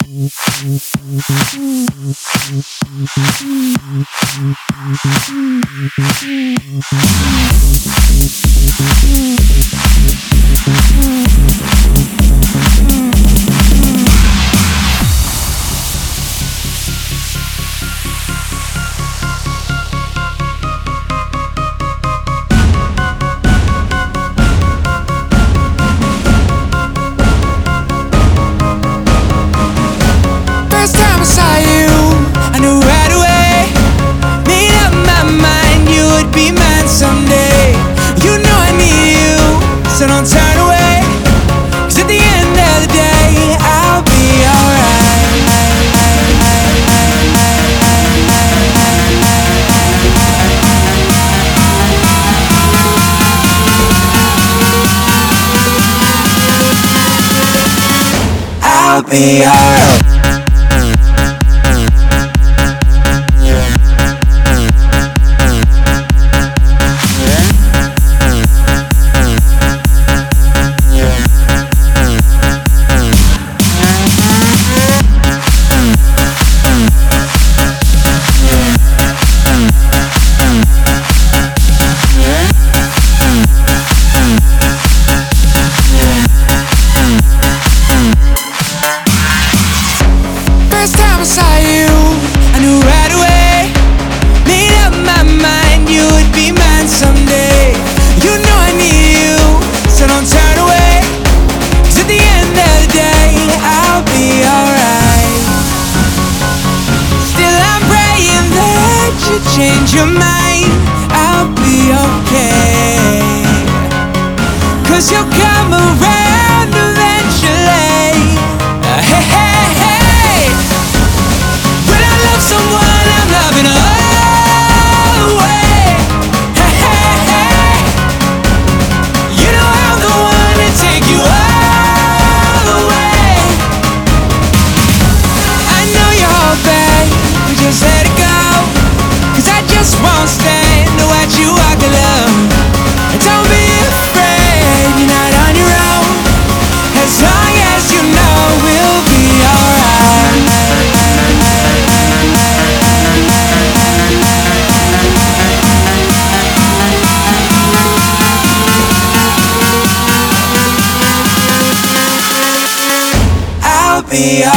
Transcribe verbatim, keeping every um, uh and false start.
First time I saw you, I knew right away. Made up my mind you would be mine someday. You know I need you, so don't turn away. 'Cause at the end of the day, I'll be alright. I'll be alright. First time I saw you, I knew right away. Made up my mind you would be mine someday. You know I need you, so don't turn away. 'Cause at the end of the day, I'll be alright. Still I'm praying that you change your mind. I'll be okay, 'cause you'll come around eventually. Uh, hey, hey, hey. When I love someone, I'm loving always. Hey, hey, hey. You know I'm the one to take you all the way. I know you're all bad, but just let it go. 'Cause I just won't stand to watch you walk alone. And don't be afraid, you're not on your own. As long as you know we'll be alright. I'll be alright.